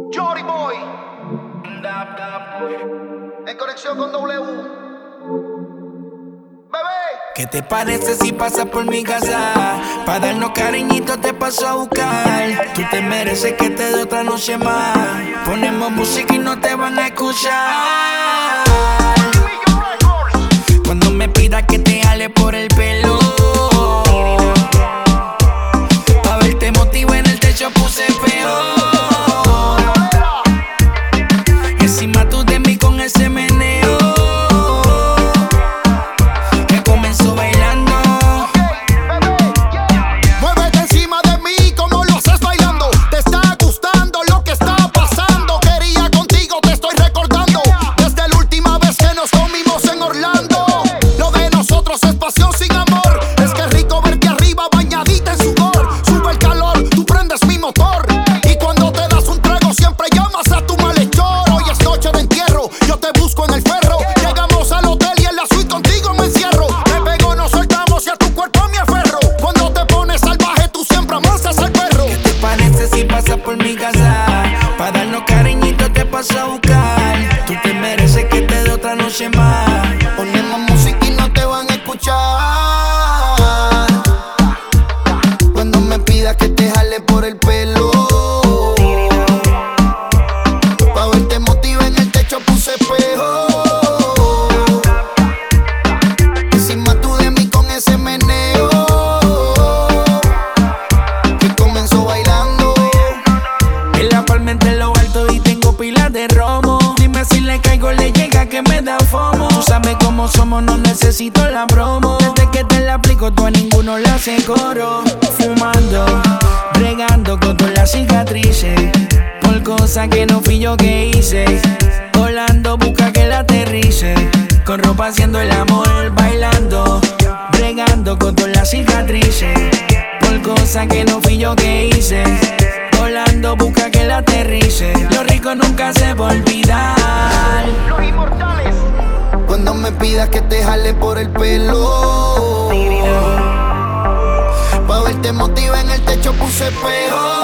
Jory Boy, en conexión con W. Bebé, ¿qué te parece si pasas por mi casa? Pa' darnos cariñito te paso a buscar. Tú te mereces que te dé otra noche más. Ponemos música y no te van a escuchar. Cuando me pidas que te jale por el pelo, pa' verte motivo en el techo puse peor. Encima tú de mí con ese meneo que comenzó bailando. Muévete encima de mí como lo haces bailando. Te está gustando lo que está pasando. Quería contigo, te estoy recordando desde la última vez que nos comimos en Orlando. Lo de nosotros es pasión sin amor. Es que es rico verte arriba bañadita en sudor. Sube el calor, tú prendes mi motor. Y cuando te das un trago siempre llamas a tu malhechor. Hoy es noche de entierro, yo te busco en el ferro. Llegamos al hotel y en la suite contigo me encierro. Me pego, nos soltamos y a tu cuerpo me aferro. Cuando te pones salvaje tú siempre amasas al perro. ¿Qué te parece si pasas por mi casa? Pa' darnos cariñito te paso a buscar. Tú te mereces que te dé otra noche más. Ponemos música y no te van a escuchar. Cuando me pidas que te jale por el pelo, pa' verte motivo en el techo puse espejo. Encima tú de mí con ese meneo que comenzó bailando. En la palma entre lo alto y tengo pilas de romo. Dime si le caigo, le llega que me da fomo. Tú sabes cómo somos, no necesito la promo. Desde que te la aplico, tú a ninguno le hace coro. Fumando, bregando con todas las cicatrices. Por cosas que no fui yo que hice. Volando, busca que la aterrice. Con ropa haciendo el amor, bailando. Bregando con todas las cicatrices. Por cosas que no fui yo que hice. Volando, busca que la aterrice. Lo rico nunca se va a olvidar. los inmortales. Cuando me pidas que te jale por el pelo, pa' verte motivo en el techo puse espejo.